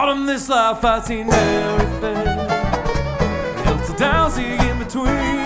in this life I've seen everything. Ups and downs in between.